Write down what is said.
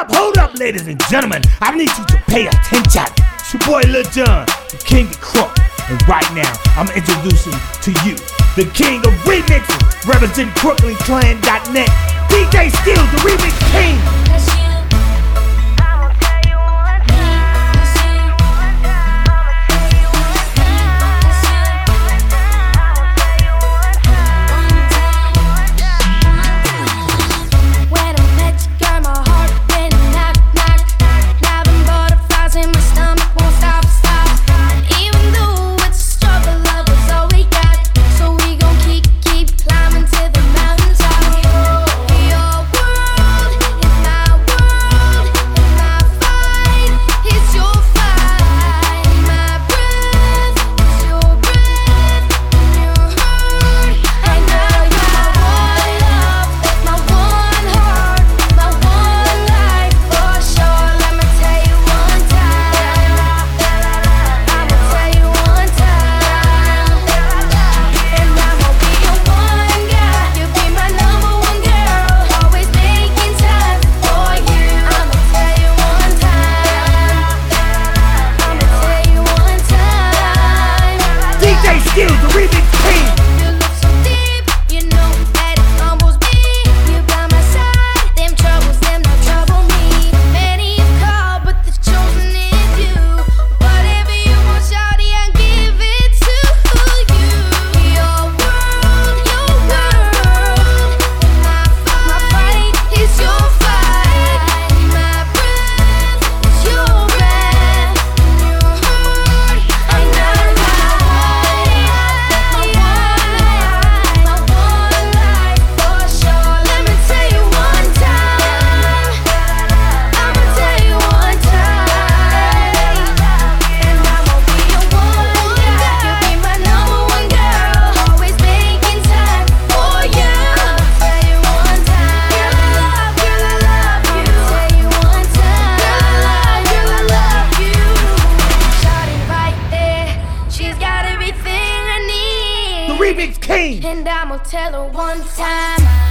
hold up, ladies and gentlemen. I need you to pay attention. It's your boy Lil Jon, the king of crunk. And right now, I'm introducing to you the king of remixes, representing CrooklinClan.net, DJ Skills, the remix king. Skills, the remix king. You look so deep, you know that it humbles me. You by my side, them troubles, them not trouble me. Many have called, but the chosen is you. Whatever you want, shawty, I give it to you. Your world, my fight is your fight. My breath is your breath. Your hurt, I know. Remix king. And I'ma tell her one time.